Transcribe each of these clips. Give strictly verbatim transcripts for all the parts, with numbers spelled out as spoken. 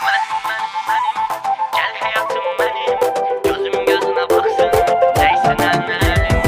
Ben, ben, benim, gel hayatım benim. Gözüm gözüne baksın, değsin ellerim.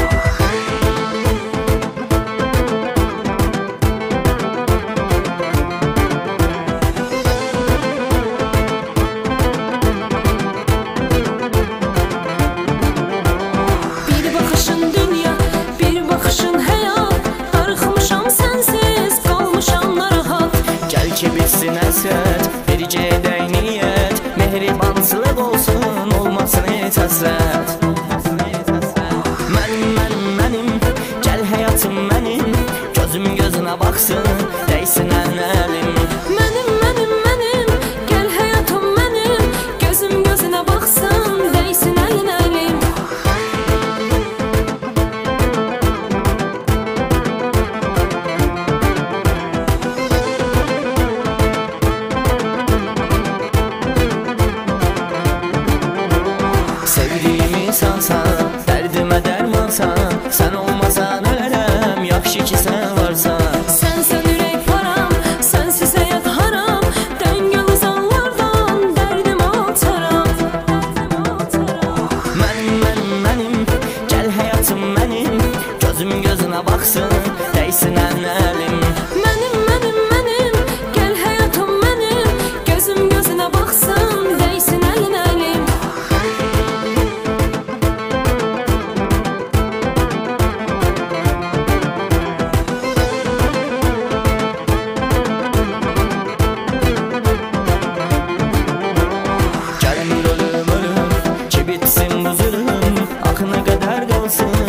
Bir bakışın dünya, bir bakışın hayat. Darıxmışam sensiz, kalmışam narahat. Gel ki bitsin əsət, bircə edək niyyət. Mehribançılıq olsun, olmasın heç həsrət. Mənim, mənim, mənim, gəl həyatım mənim. Gözüm gözünə baxsın, değsin əlim. Mənim, mənim, mənim, gəl həyatım mənim. Gözüm gözünə baxsın, değsin əlin əlim. Sevdiyimi sansan, dərdimə dərmansan. Sən olmasan ölərəm, yaxşı ki sən varsan. Sənsən ürək param, sənsiz həyat haram. Dəngəli zanlardan dərdimi alçaram. Mənim, mənim, mənim, gəl həyatım mənim. Gözüm gözünə baxsın, değsin əlim. Mənim, mənim, mənim, gəl həyatım mənim. Gözüm gözünə baxsın, değsin əlin əlim. Gəlmir ölüm, ölüm, ki bitsin bu zülüm. Axına qədər qalsın,